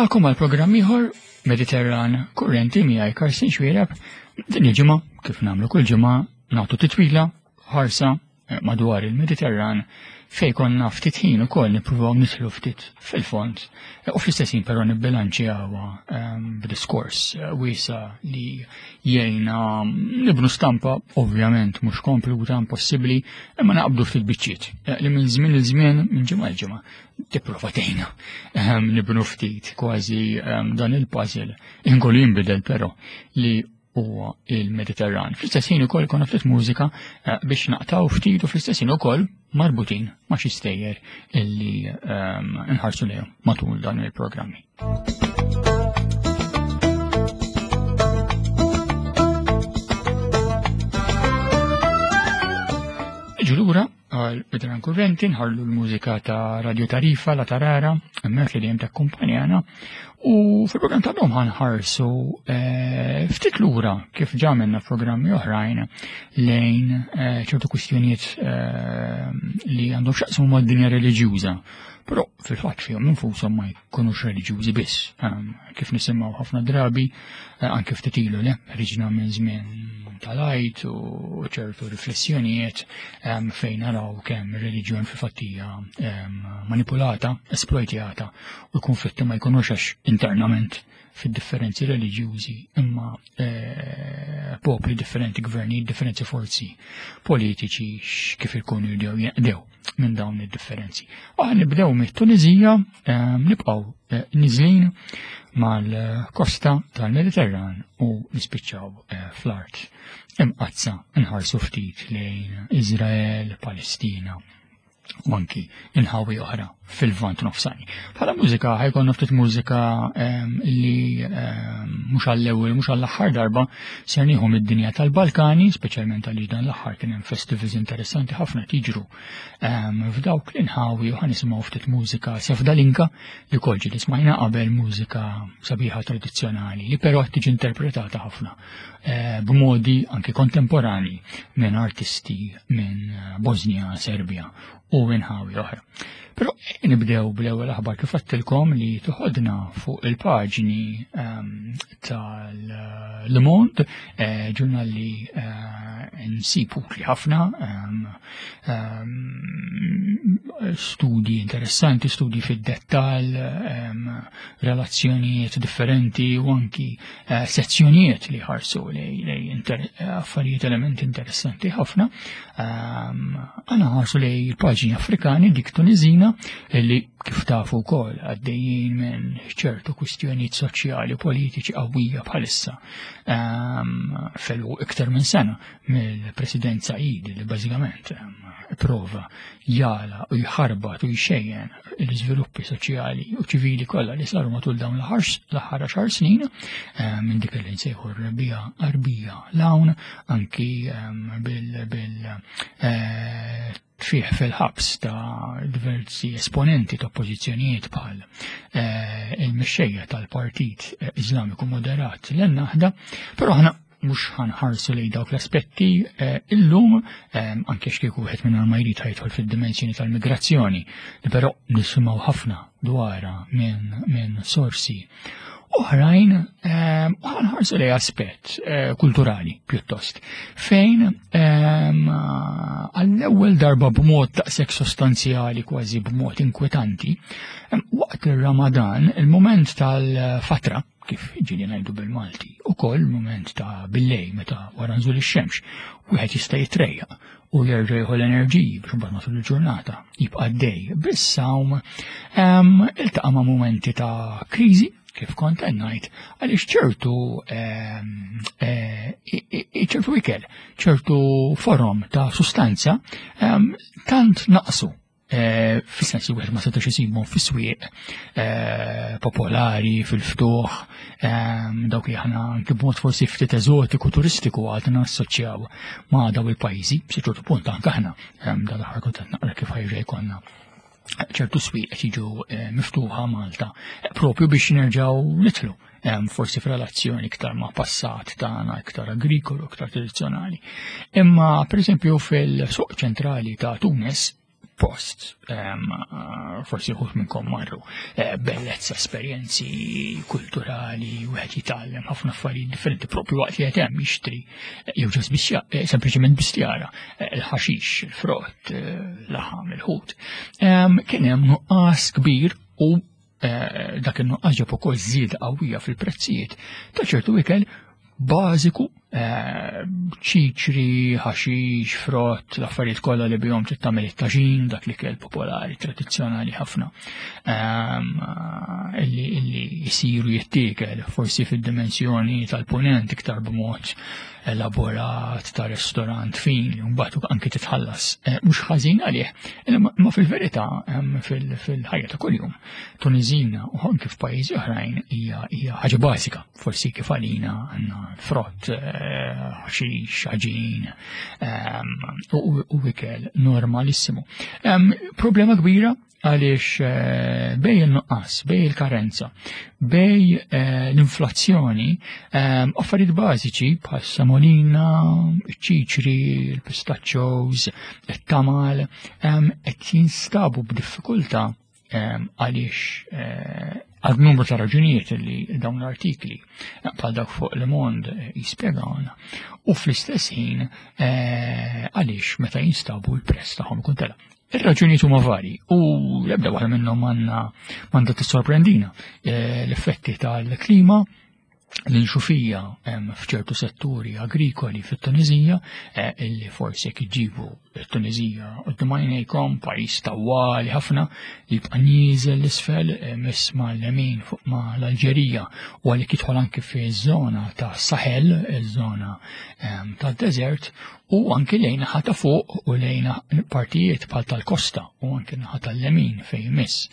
Nilqakom għal programm ieħor Mediterran Kurrenti miegħi Karsin Xwiereb. Din il-ġimgħa kif nagħmlu kull ġimgħa nagħtu titwila ħarsa madwar il-Mediterran fejn konna ftit ħin ukoll nippruvaw nidħlu ftit fil-fond u fl-istess ħin però nibbilanċjawha b'diskors wiesa li jgħinna nibnu stampa ovvjament mhux kompluta impossibbli imma naqbdu ftit biċċiet li minn żmien il żmien minn ġimgħa l ġimgħa tipprova tgħinna nibnu ftit kważi dan il-puzzle inkollu jinbidel però li huwa il-Mediterran. Fl-istess ħin ukoll konna ftit mużika biex naqtaw ftit u fl-istess ħin ukoll marbutin ma' xi stejjer illi nħarsu lejhom matul dan il-programmi. Iġu lura għal-Mediterran Kurrenti nħarlu l-mużika ta' Radio Tarifa, La Tarara, emmek li dejjem takkumpanjana. U fil-programm ta' dom ħanħarsu ftit lura kif ġamenna f'programmi oħrajn lejn ċertu kwistjonijiet li għandhom xaqsmu mad-dinja reliġjuża. Però fil-fatt fihom infushom ma jkunux reliġjużi biss. Kif nisimgħu ħafna drabi anke ftit ilu le riġna minn żmien tal-għajt u ċertu riflessjonijiet fejn naraw kemm ir-reliġjon fil-fattija manipulata, esploitjata u l-konflitti ma jkunux għax internament fid-differenzi reliġjużi imma popli differenti, gvernijiet differenti, forzi politiċi kif ikunu jdew jeqdew minn dawn id-differenzi. Nibdew mit-Tunizija, nibqgħu niżlin mal-kosta tal-Mediterran u nispiċċaw fl-art imqazza nħarsu ftit lejn Iżrael, Palestina u anki inħawi oħra fil-vant nofsani. Bħala mużika ħajkun ftit mużika li mhux għall-ewwel mhux għall-aħħar darba ser nieħu mid-dinja tal-Balkani, speċjalment għaliex dan l-aħħar kien hemm festivals interessanti ħafna tiġru f'dawk l-inħawi u ħanisimgħu ftit mużika sefdalinka li wkoll ġiet ismajna qabel mużika sabiħa tradizzjonali li però qed tiġi interpretata ħafna b'modi anke kontemporani minn artisti minn Bosnia, Serbja u inħawi oħra. Però nibdew bl-ewwel aħbar kif għattilkom li toħodna fuq il-paġni tal-Le Monde, ġurnal li nsibu li ħafna studji interessanti, studji fid-dettall, relazzjonijiet differenti u anki sezzjonijiet li ħarsu lej affarijiet elementi interessanti ħafna. Għana ħarsu lej il-paġni Afrikani dik Tunizina li kif tafu wkoll għaddejjin minn ċertu kwistjonijiet soċjali u politiċi qawwija bħalissa felu iktar minn sena mill-President Said li bażikament prova jala u jħarbat u jxejjen l-iżviluppi soċjali u ċivili kollha li saru matul dawn l-aħħar 10 snin minn dik li nsejħu r-rebija qarbija l-hawn anki fih fil-ħabs ta' diversi esponenti ta' oppożizzjonijiet bħal il-mexxejja tal-Partit Iżlamiku Moderat l-Naħda, però ħana mhux ħanħarsu lejn dawk l-aspetti illum anke x'kieku wieħed minn ma jrid ħajtħol fid-dimensjoni tal-migrazzjoni li però nisimgħu ħafna dwarha minn sorsi oħrajn ħanħarsu lejn aspett kulturali pjuttost fejn għall-ewwel darba b'mod daqshekk sostanzjali kważi b'mod inkwetanti waqt ir-Ramadan il-mument tal-fatra kif ġili ngħidu bil-Malti ukoll mument ta' billej meta wara nżul ix-xemx wieħed jista' jitrejjaq u jerġa' jieħu l-enerġiji biex imbagħad matul il-ġurnata jibqa' għaddej bis-sawm iltaqa' ma' mumenti ta' kriżi kif kont ngħid għaliex ċertu ikel, ċertu forom ta' sustanza tant naqsu fis-sens li wieħed ma setax isibhom fis-swieq popolari fil-ftuħ dawk li aħna anke b'mod forsi ftit eżotiku turistiku għadna nassoċjaw ma' daw il-pajjiżi b'xi ċertu punt anke aħna dal-aħħar kont qed naqra kif ħajġa jkollna ċertu swieq qed jiġu miftuħa Malta propju biex nerġgħu nidħlu forsi f'relazzjoni iktar ma' passat tagħna iktar agrikolu, iktar tradizzjonali. Imma pereżempju fil-suq ċentrali ta' Tunis post. Forsi wħud minnkom marru bellezza, esperjenzi kulturali, wieħed jitgħallem ħafna affarijiet differenti propju waqt li qed hemm jixtri jew ġas biex sempliċement biex jara il-ħaxix, il-frott, l-laħam, il-ħut. Kien hemm nuqqas kbir u dak il-nuqqas ġab ukoll żieda qawwija fil-prezzijiet ta' ċertu ikel bażiku, ċiċri, ħaxix, frott, l-affarijiet kollha li bihom trid tagħmel it-taġin, dak l-ikel popolari, tradizzjonali ħafna, illi jsiru jittiekel forsi fid-dimensjoni tal-punent iktar b'mod elaborat ta' restorant fin li mbagħad anke titħallas mhux ħażin għalih, ma fil-verità fil-ħajja ta' kuljum. Tuniżina u anke f'pajjiżi oħrajn hija ħaġa bażika, forsi kif għalina għandna frott, ħaxix, ħaġin u ikel normalissimu. Problema kbira għaliex bej il-nuqqas, bej il-karenza, bej l-inflazzjoni, affarijiet bażiċi bħal semolina, iċ-ċiċri, il-pistachos, it-tamal, qed jinstabu b'diffikultà għaliex għal numru ta' raġunijiet li dawn l-artikli bħal dak fuq Le Monde jispjegawna u fl-istess ħin għaliex meta jinstabu l-prezz tagħhom ikun tela. Ir-raġunijiet huma vari u l-ebda waħda minnhom m'għandha tissorprendina. L-effetti tal-klima l-inxufija f'ċertu setturi agrikoli fit-Tunizija illi forsi jekk iġibu t-Tunizija quddiem għajnejkom pajjiż tawwali ħafna li jibqa' nieżel l-isfel miss mal-lemin fuq mal-Alġerija u għalhekk jidħol anke fiż-żona ta' Sahel, iż-żona tad-deżert u anke lejn ħata fuq u lejn partijiet bħal tal-kosta u anke naħa tal-lemin fejn miss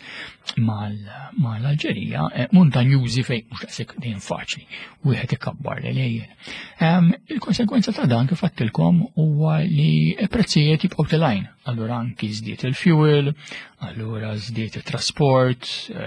mal-Alġerija montanjużi fejn mhux daqshekk dejjem faċli wieħed ikabbar lejjel. Il-konsekwenza ta' dan kif għattilkom huwa li prezzijiet jibqgħu tilgħin. Allura anki żdied il-fuel, allura żdied it-trasport,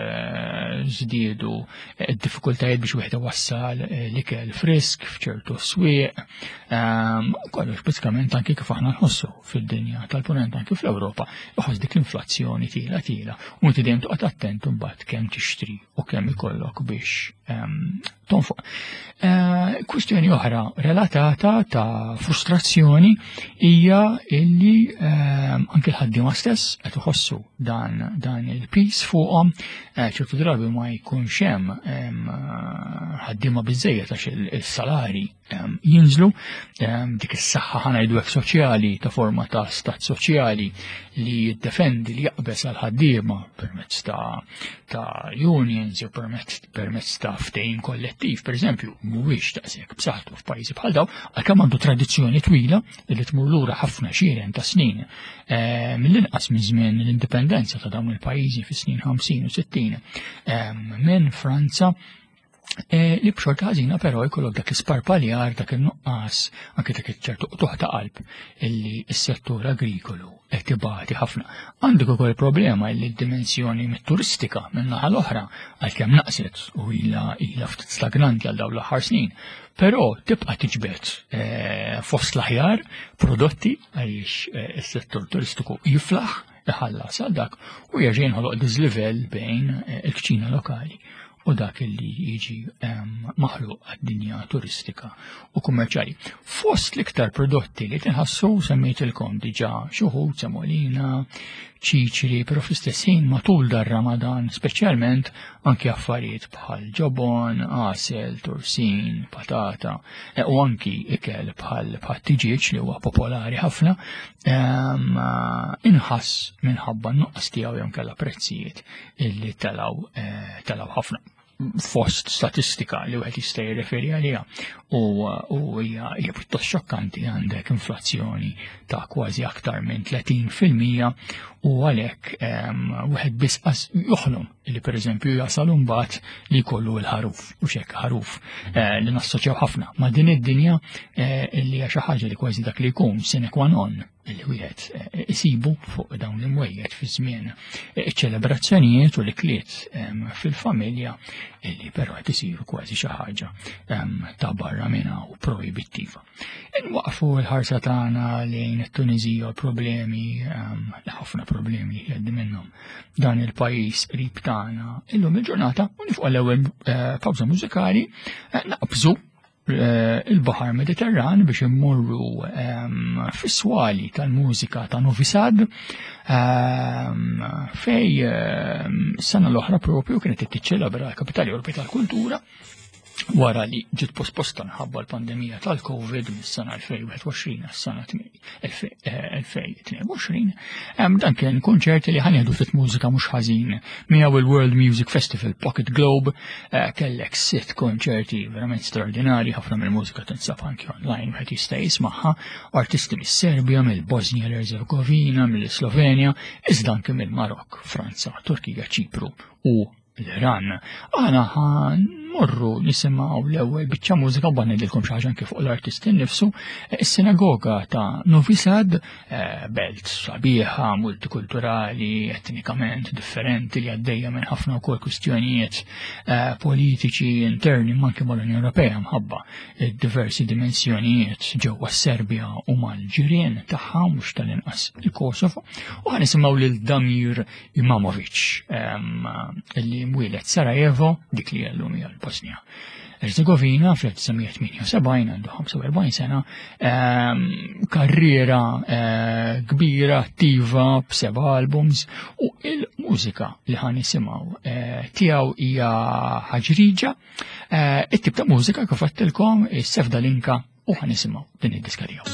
żdiedu d-diffikultajiet biex wieħed iwassal l-ikel frisk f'ċertu swieq. Kollox bażikament anke kif aħna nħossu fid-dinja tal-punent anke fl-Ewropa joħoss dik l-inflazzjoni tila u inti dejjem toqgħod attent imbagħad kemm tixtri u kemm ikollok biex tonfoq. Kwistjoni oħra relatata ta' frustrazzjoni hija illi anke l-ħaddiema stess qed iħossu dan il-pis fuqhom ċertu drabi ma jkunx hemm ħaddiema biżejjed għax il-salari jinżlu, dik is-saħħa ħanajdu hekk soċjali ta' forma ta' stat soċjali li jiddefendi li jaqbes għal ħaddiema permezz ta' unions jew permezz ta' ftehim kollettiv, pereżempju, mhuwiex daqshekk b'saħħtu f'pajjiżi bħal dawn, għalkemm għandu tradizzjoni twila li tmur lura ħafna xieren ta' snin mill-inqas minn żmien l-indipendenza ta' dawn il-pajjiżi fis-snin 50 u 60 minn Franza. Li b'xorta ħażina però jkollok dak l-isparpaljar dak in-nuqqas anke dak iċ-ċertu qtuħ ta' qalb illi s-settur agrikolu qed ibati ħafna. Għandek ukoll problema li d-dimensjoni mit-turistika min-naħa l-oħra għalkemm naqset u ilha ftit stagnanti għal dawn l-aħħar snin. Però tibqa' tiġbed fost l-aħjar prodotti għaliex is-settur turistiku jiflaħ iħallas għal dak u jerġa' jinħoloq diżlivell bejn il-kċina lokali u dak li jiġi maħluq għad-dinja turistika u kummerċjali. Fost l-iktar prodotti li tinħassu semmejtilkom diġà xi wħud semolina, ċiċri, però fl-istess ħin matul dar Ramadan speċjalment anke affarijiet bħal ġobon, għasel, tursin, patata u anki ikel bħal tiġiġ li huwa popolari ħafna inħass minħabba n-nuqqas tiegħu jew kellha prezzijiet illi telgħu ħafna. Fost statistika li wieħed jista' jirreferi għaliha u hija pjuttost xokkanti għandek inflazzjoni ta' kważi aktar minn 30% u għalhekk wieħed biss joħlom li pereżempju jasal mbagħad li jkollu l-ħaruf u xekk ħaruf li nassoċjaw ħafna ma' din id-dinja li hija xi ħaġa li kważi dak li jkun sine qua non li wieħed isibu fuq dawn l-imwejjed fi żmien iċ-ċelebrazzjonijiet u l-ikliet fil-familja li però qed isiru kważi xi ħaġa ta' barra minha u projbittiva. Inwaqfu l-ħarsa tagħna lejn it-Tuniżija u problemi ħafna problemi li jgħaddi minnhom dan il-pajjiż qrib tagħna illum il-ġurnata u nifqu l-ewwel pawża mużikali naqbżu il-Baħar Mediterran biex immorru fis-swali tal-mużika ta' Novi Sad fej s-sena l-oħra propju kienet tiċċelebra l-Kapitali Ewropej tal-Kultura wara li ġiet posposta minħabba l-pandemija tal-Covid mis-sena 2021 għas-sena 2022. Dan kien konċert li ħanieħdu ftit mużika mhux ħażin miegħu il-World Music Festival Pocket Globe kellek 6 konċerti verament straordinari, ħafna mill-mużika tinsab anke online wieħed jista' jismagħha, artisti mis-Serbja, mill-Bosnia l-Herzegovina, mill-Slovenja, iżda anke mill-Marokk, Franza, Turkija, Ċipru u l-Iran. Għana morru nisimgħu l-ewwel biċċa mużika u ngħidilkom xi ħaġa anke fuq l-artist innifsu, is-sinagoga ta' Novi Sad, belt sabiħa, multikulturali, etnikament differenti li għaddejja minn ħafna wkoll kwistjonijiet politiċi interni manke mal-Unjoni Ewropea mħabba diversi dimensjonijiet ġewwa s-Serbja u mal-ġirien tagħha mhux tal-inqas il-Kosovo, u ħanisimgħu lil Damir Imamovic illi mwieled Sarajevo dik li llum hija l-Bosnia Herzegovina fl-1978 għandu 45 sena, karriera kbira, attiva, b'7 albums u il-mużika li ħan nisimgħu tiegħu hija ħaġriġa, it-tip ta' mużika kif għattilkom is-Sefda Linka u ħan nisimgħu din id-diska tiegħu.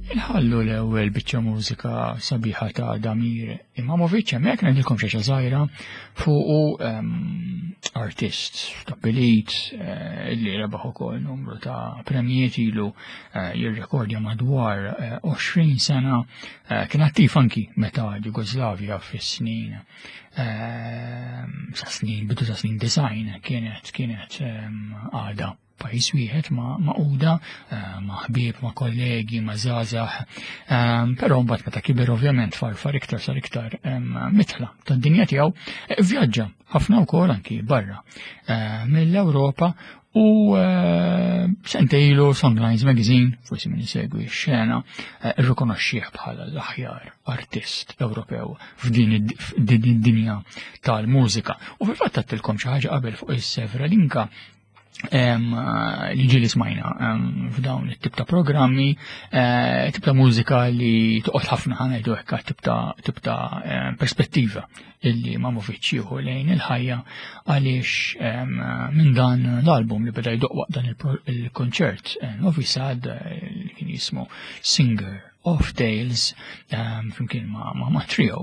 Inħallu l-ewwel biċċa mużika sabiħa ta' Damir Imamovic hemmhekk ngħidilkom xi ħaġa żgħira fuq artist ta' Belit li rebaħ ukoll numru ta' premijiet ilu jirrekordja madwar 20 sena kien attiv anki meta Jugoslavja fis-snin bidu ta' snin design kienet għada pajis wieħed maquda ma' ħbieb, ma' kollegi, ma' żgħażagħ, però mbagħad meta kiber ovvjament sar iktar mitħla tad-dinja tiegħu vjaġġa ħafna wkoll anki barra mill-Ewropa u sentejlu Songlines Magazine, forsi min isegwi x-xena, irrikonoxxih bħala l-aħjar artist Ewropew f'din id-dinja tal-mużika. U fil-fatt għattilkom xi ħaġa qabel fuq is-Sevralinka li ġili smajna f'dawn it-tip ta' programmi, tip ta' mużika li toqgħod ħafna ħanajdu hekk tip ta' perspettiva illi Imamovic jieħu lejn il-ħajja għaliex minn dan l-album li beda jdoq waqt dan il-konċert Novi Sad li kien jismu Singer of Tales flimkien ma' trio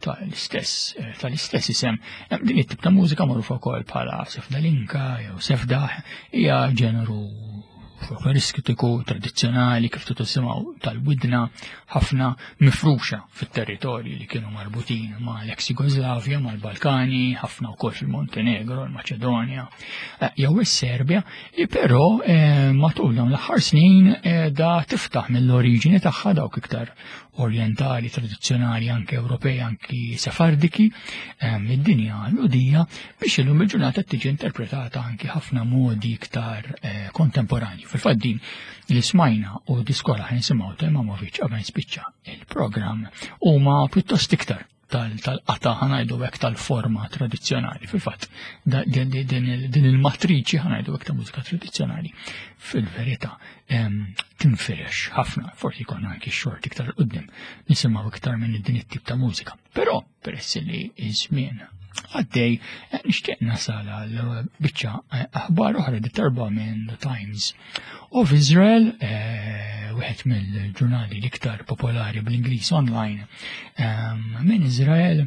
tal-istess isem. Din it-tip ta' mużika magħrufa wkoll bħala Sevdalinka jew Sevdaħ hija ġeneru folkloristiku tradizzjonali kif tisimgħu tal-widna ħafna mifruxa fit-territorji li kienu marbutin ma' l-ex Jugoslavja, mal-Balkani, ħafna wkoll fil-Montenegro, il-Maċedonja, jew is-Serbja, li però matul dawn l-aħħar snin da tiftaħ mill-oriġini tagħha dawk iktar orientali, tradizzjonali, anke Ewropej, anki Sefardiki, mid-dinja l-udija biex illum il-ġurnata tiġi interpretata anki ħafna modi iktar kontemporani. Fil-fatt din li smajna u diskola ħin nisimgħu ta' Imamovic qabel nispiċċa il-programm huma pjuttost iktar tal-qata ħanajdu hekk tal-forma tradizzjonali. Fil-fatt din il-matriċi ħanajdu hekk ta' mużika tradizzjonali fil-verità tinfirex ħafna, forsi jkollna anki xort iktar qudiem nisimgħu iktar minn din it-tip ta' mużika. Però peress li żmien għaddej nixtieq nasal għal biċċa aħbar oħra dittarba minn The Times of Israel, wieħed mill-ġurnali l-iktar popolari bl-Ingliż online minn Izrael,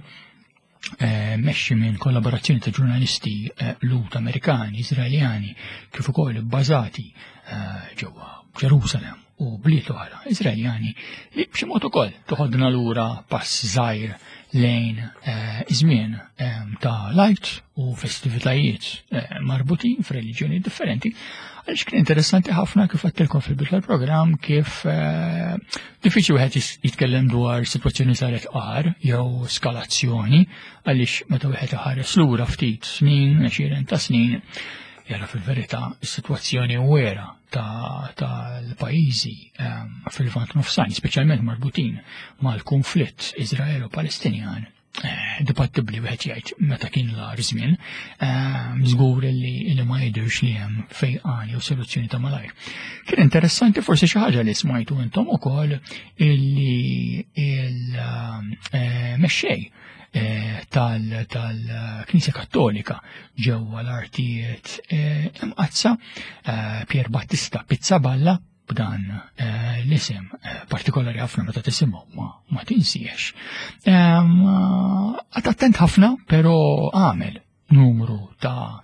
mexxi minn kollaborazzjoni ta' ġurnalisti lut Amerikani, Izraeljani, kif ukoll bbażati ġewwa Ġerusalemm u bliet oħra Izraeljani li b'xi mod ukoll toħodna lura pass żgħir lejn iż-żmien ta' lajt u festivitajiet marbutin f'reliġjoni differenti, għaliex kien interessanti ħafna kif għattilkom fil-bidu tal-programm kif diffiċli wieħed jitkellem dwar sitwazzjoni saret qar jew skalazzjoni għaliex meta wieħed iħares lura ftit snin, 20 ta' snin, jara fil-verità is-sitwazzjoni wera tal-pajjiżi fil-Lvant Nofsani, speċjalment marbutin mal-konflitt Iżraelo-Palestinjan, dibattibbli wieħed jgħid meta kien l-agħar żmien, żgur li ma jidhirx li hemm fejqan jew soluzzjoni ta' malajr. Kien interessanti forsi xi ħaġa li smajtu intom ukoll illi il-mexxej tal-Knisja Kattolika ġewwa l-artijiet imqazza Pier Battista Pizzaballa b'dan l-isem partikolari ħafna meta tisimgħu ma tinsiex. Għad attent ħafna, però għamel numru ta'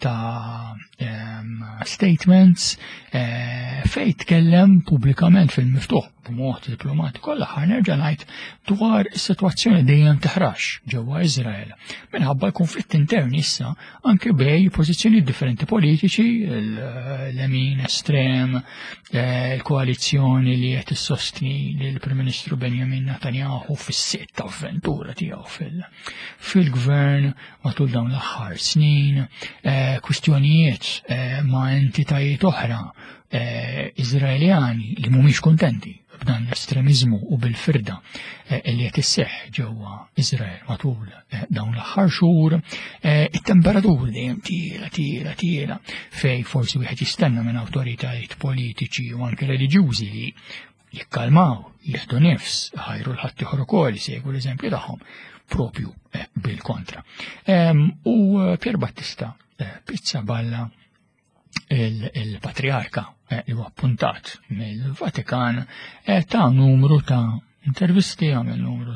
statements fejn tkellem pubblikament fil-miftuħ b'mod diplomatiku l-aħħar nerġa' ngħid dwar is-sitwazzjoni dejjem teħrax ġewwa Iżrael minħabba l-konflitt intern issa anke bej pożizzjoni differenti politiċi, l-emin estrem, l-koalizzjoni li qed issostni lill-Prim Ministru Benjamin Netanyahu fis-sitt avventura tiegħu fil-gvern matul dawn l-aħħar snin, kwistjonijiet ma' entitajiet oħra Iżraeljani li mhumiex kuntenti b'dan l-estremizmu u bil-firda li qed isseħħ ġewwa Iżrael matul dawn l-aħħar xhur, it-temperatur dejjem tiela fejn forsi wieħed jistenna minn awtoritajiet politiċi u anke reliġjużi li jikkalmaw, jieħdu nifs, ħajru l-ħadd ieħor ukoll jsegwu l-eżempju tagħhom propju bil-kontra. U Pier Battista Pizzaballa il-Patriarka li huwa appuntat mill-Vatikan ta' numru ta' intervisti, għamel numru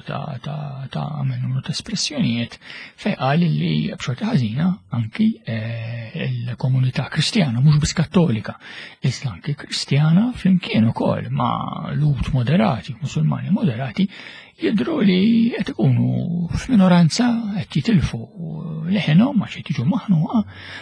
ta' espressjonijiet fej qal li b'xorta ħażina anki il-komunità Kristjana mhux biss Kattolika, iżda anki Kristjana flimkien ukoll ma' lut moderati, Musulmani moderati jidhru li qed ikunu f'minoranza qed jitilfu leħenhom għax qed jiġu maħnuqa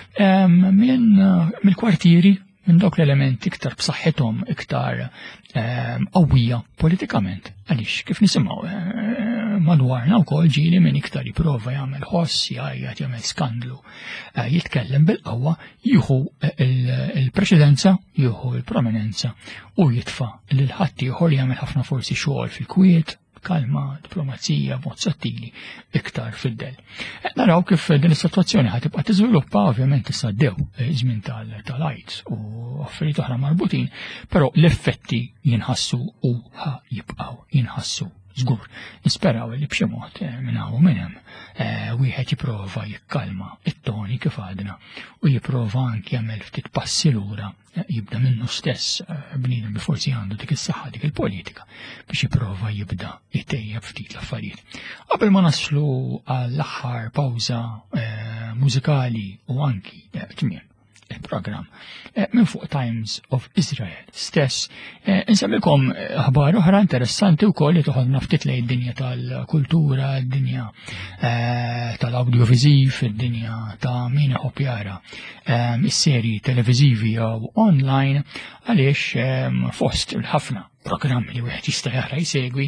mill-kwartieri minn dawk l-elementi iktar b'saħħithom iktar qawwija politikament. Għaliex kif nisimgħu madwarna wkoll ġieli minn iktar jipprova jagħmel ħoss, jgħid jagħmel skandlu, jitkellem bil-qawwa, jieħu il-preċedenza, jieħu l-prominenza u jitfa' lil ħadd ieħor jagħmel ħafna forsi xogħol fil-kwiet, kalma, diplomazija, mod sottili, iktar fid-del. Naraw kif din is-sitwazzjoni ħatibqa' tiżviluppa, ovvjament issa ddew żmien tal-AIDS u affarijiet oħra marbutin, però l-effetti jinħassu u jibqgħu jinħassu żgur. Nisperaw li b'xi mod minn hawn minn hemm wieħed jipprova jikkalma it-toni kif għadna u jipprova anke jagħmel ftit passi lura jibda minnu stess bniedem li forsi għandu dik is-saħħa dik il-politika biex jipprova jibda jtejjeb ftit l-affarijiet. Qabel ma naslu għall-aħħar pawża mużikali u anki tmiem il-programm minn fuq Times of Israel stess. Insemmilkom ħbar oħra interessanti wkoll li toħodna ftit lejn id-dinja tal-kultura, id-dinja tal-audiovisiv, id-dinja ta' min iħobb jara is-serji televiżivi jew online għaliex fost il-ħafna programmi li wieħed jista' jara jsegwi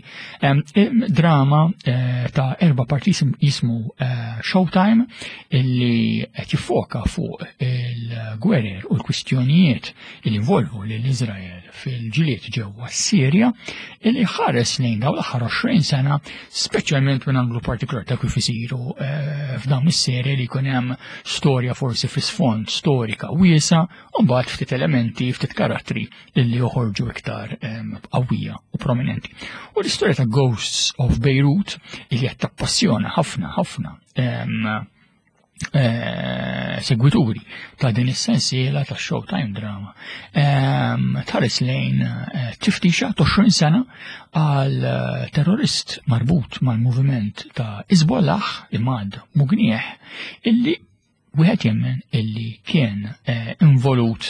drama ta' 4 parti jismu Showtime illi qed jiffoka fuq il-gwerer u l-kwistjonijiet li involvu lill-Iżrael fil-ġiliet ġewwa Sirja illi ħares lejn dawn l-aħħar 20 sena speċjalment minn anglu partikolar ta' kif isiru f'dawn is-serje li jkun hemm storja forsi fi sfond storika wiesa u mbagħad ftit elementi, ftit karattri illi joħorġu iktar qawwija u prominenti. U l-istorja ta' Ghosts of Beirut li qed tappassjona ħafna segwituri ta' din is-sensiela ta' Showtime drama tħares lejn tiftixa 20 sena għal terrorist marbut mal-moviment ta' Hezbollah Imad Mugnieh illi wieħed jemmen illi kien involut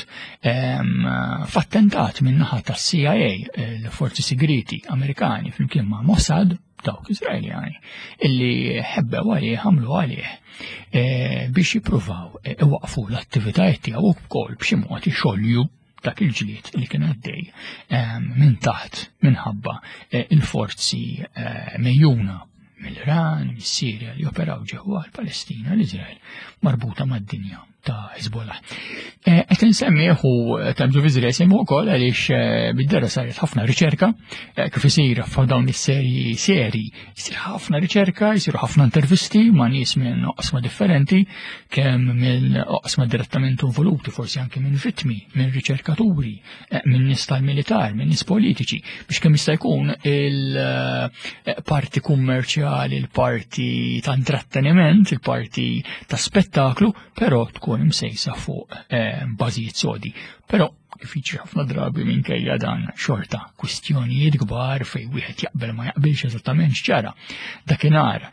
f'attentat min-naħa tas-CIA l-forzi segreti Amerikani flimkien ma' Mossad dawk Iżraeljani illi ħebbew għalih ħamlu għalih biex jippruvaw iwaqfu l-attivitajiet tiegħu wkoll b'xi mod ixolju dak il-ġlied li kien għaddej minn taħt minħabba il-forzi mejjuna mill-Iran, mis-Sirja li operaw ġewwa l-Palestina, l-Iżrael, marbuta mad-dinja ta' Hezbollah. Qed insemmieħu Times of Israel semmu wkoll għaliex bid-dera saret ħafna riċerka kif isir f'dawn is-serji jsir ħafna riċerka, jsiru ħafna intervisti ma' nies minn oqsma differenti, kemm minn oqsma direttament involuti, forsi anke minn vittmi, minn riċerkaturi, minn nies tal-militar, minn nies politiċi, biex kemm jista' jkun il-parti kummerċjali, il-parti ta' intratteniment, il-parti ta' spettaklu, però tkun imsejsa fuq bażijiet sodi. Però kif jiġri ħafna drabi minkejja dan xorta kwistjonijiet kbar fejn wieħed jaqbel ma jaqbilx eżattament x'ġara. Dakinhar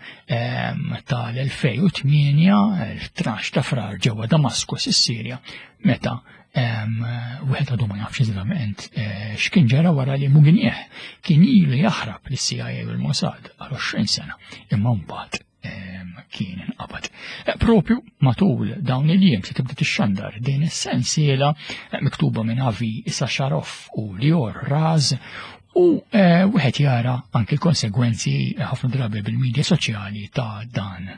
tal-2008 il-12 ta' frar ġewwa Damaskus is-Sirja meta wieħed għadu ma jafx eżattament x'kien ġara wara li Mugnieh kien ilu jaħrab lis-CIA u l-Mossad għal 20 sena imma mbagħad kien inqabad. Propju matul dawn il-jiem se tibda tixxandar din is-sensiela miktuba minn Avi Sacharov u Lior Raz u wieħed jara anke l-konsegwenzi ħafna drabi bil-medja soċjali ta' dan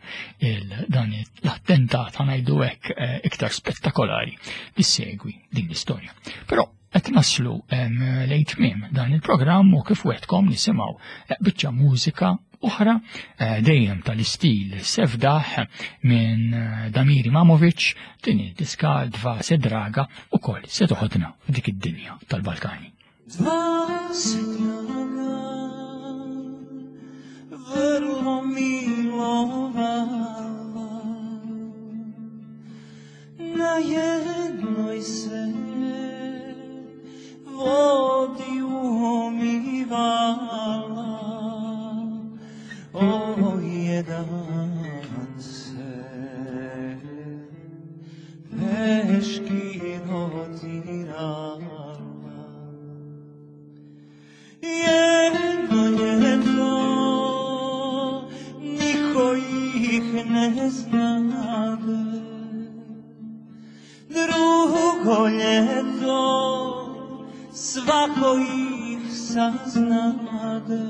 l-attentat ngħidu hekk iktar spettakolari li segwi din l-istorja. Però qed naslu lejn tmiem dan il-programm u kif wedkom nisimgħu biċċa mużika oħra dejjem tal-istil Sevdah minn Damir Imamovic, din id-diska Dva Sedraga ukoll se toħodna f'dik id-dinja tal-Balkani. Dva Sedraga verlo milovala na jednoj se Drugo ljeto svako ih saznade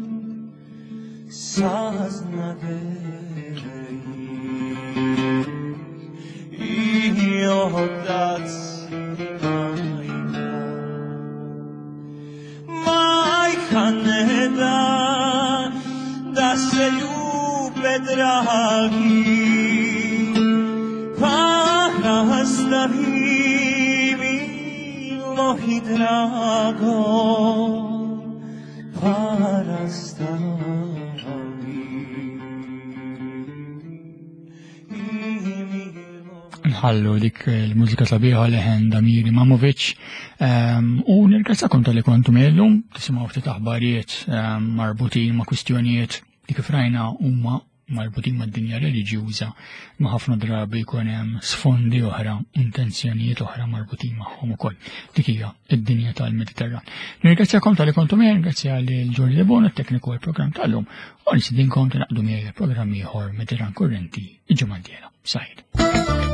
i otac i majka ne da se ljube dragi, pa nastavi milo i drago, pa nastavi nħallu dik il-mużika sabiħa leħen Damir Imamovic u nirgrazzakom tal-li kontum illum tisimgħu ftit aħbarijiet marbutin ma' kwistjonijiet li kif rajna huma marbutin mad-dinja reliġjuża ma' ħafna drabi jkun hemm sfondi oħra, intenzjonijiet oħra marbutin magħhom ukoll. Dik hija id-dinja tal-Mediterran. Nirgrazzjakom tal-li kontum nirgrazzja lil Ġordi Lebon it-tekniku għall-programm tal-lum u nistidinkom tinaqdu miegħi programm ieħor Mediterran Kurrenti il-ġimgħa d-dieħla. Sajid.